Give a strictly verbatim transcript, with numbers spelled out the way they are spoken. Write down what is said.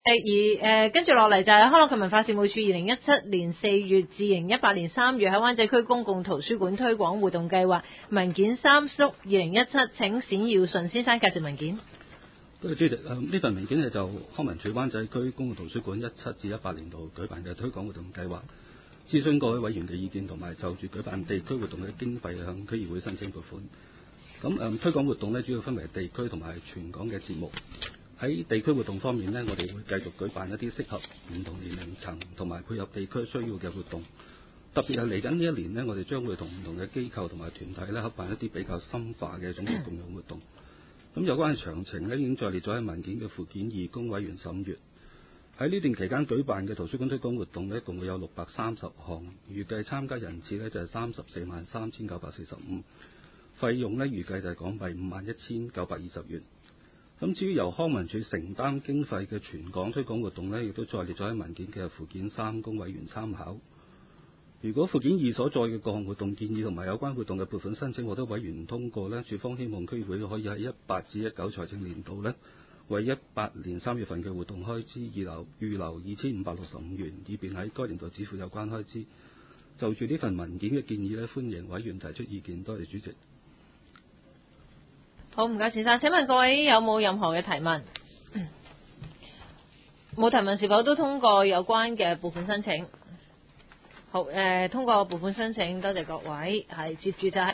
而誒跟住落嚟就係康樂及文化事務處二零一七年四月至二零一八年三月喺灣仔區公共圖書館推廣活動計劃文件三叔二零一七，請冼耀順先生介紹文件。 多謝主席。誒、呃、呢份文件係就康文署灣仔區公共圖書館一七至一八年度舉辦嘅推廣活動計劃，諮詢各位委員嘅意見，同埋就住舉辦地區活動嘅經費向區議會申請撥款。咁誒、呃、推廣活動呢，主要分為地區同埋全港嘅節目。喺地區活動方面呢，我哋會繼續舉辦一啲適合唔同年齡層同埋配合地區需要嘅活動。特別係嚟緊呢一年呢，我哋將會同唔同嘅機構同埋團體咧合辦一啲比較深化嘅總結共用活動。咁有關嘅詳情呢，已經載列咗喺文件嘅附件二，供委員審閱。喺呢段期間舉辦嘅圖書館推廣活動呢，一共會有六百三十項，預計參加人次呢就係三十四萬三千九百四十五，費用呢預計就係港幣五萬一千九百二十元。咁至於由康文署承擔經費嘅全港推廣活動呢，亦都載列咗喺文件嘅附件三，供委員參考。如果附件二所載嘅各項活動建議同埋有關活動嘅撥款申請獲得委員通過呢，署方希望區議會可以喺一八至一九財政年度呢，為一八年三月份嘅活動開支預留預留二千五百六十五元，以便喺該年度支付有關開支。就住呢份文件嘅建議呢，歡迎委員提出意見。多謝主席。 好，唔該，先生。請問各位有冇任何嘅提問？冇提問，是否都通過有關嘅撥款申請？好，誒、呃，通過撥款申請，多謝各位。係接住就係、是。